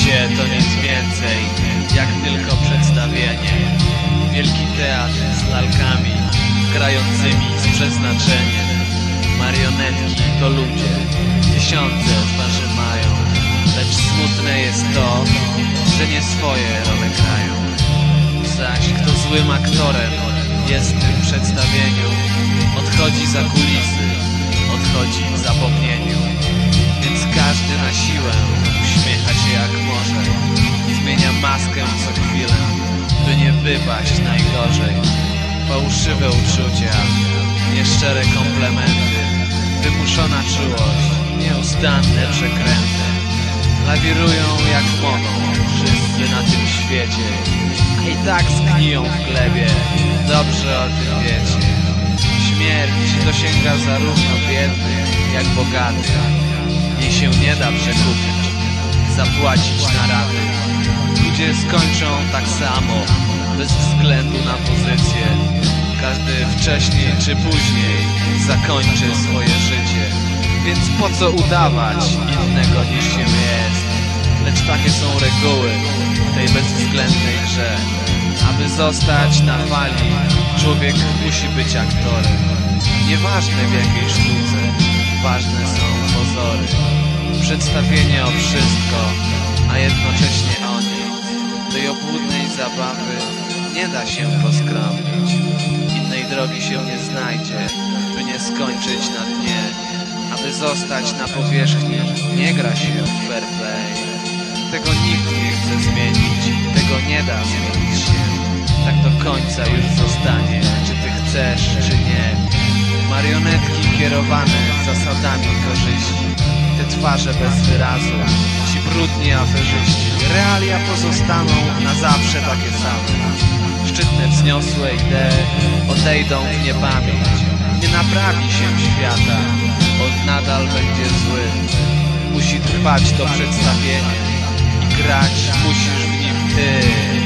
Życie to nic więcej jak tylko przedstawienie. Wielki teatr z lalkami grającymi z przeznaczeniem. Marionetki to ludzie, tysiące twarzy mają, lecz smutne jest to, że nie swoje role grają. Zaś kto złym aktorem jest w tym przedstawieniu, odchodzi za kulisy, odchodzi w zapomnieniu. Więc każdy na siłę uśmiecha się jak może, zmienia maskę co chwilę, by nie wypaść najgorzej. Fałszywe uczucia, nieszczere komplementy, wymuszona czułość, nieustanne przekręty lawirują jak mogą wszyscy na tym świecie, a i tak zgniją w glebie, dobrze o tym wiecie. Śmierć dosięga zarówno biednych jak bogatych, jej się nie da przekupić, zapłacić na raty. Ludzie skończą tak samo, bez względu na pozycję. Każdy wcześniej czy później zakończy swoje życie. Więc po co udawać innego niż się jest? Lecz takie są reguły w tej bezwzględnej grze. Aby zostać na fali, człowiek musi być aktorem. Nieważne w jakiej sztuce, ważne są pozory. Przedstawienie o wszystko, a jednocześnie o nic. Tej obłudnej zabawy nie da się poskromnić. Innej drogi się nie znajdzie, by nie skończyć na dnie. Aby zostać na powierzchni, nie gra się w fair play. Tego nikt nie chce zmienić, tego nie da zmienić się. Tak do końca już zostanie, czy ty chcesz, czy nie. Marionetki kierowane zasadami korzyści, te twarze bez wyrazu, ci brudni aferzyści. Realia pozostaną na zawsze takie same. Szczytne, wzniosłe idee odejdą w niepamięć. Nie naprawi się świata, on nadal będzie zły. Musi trwać to przedstawienie i grać musisz w nim ty.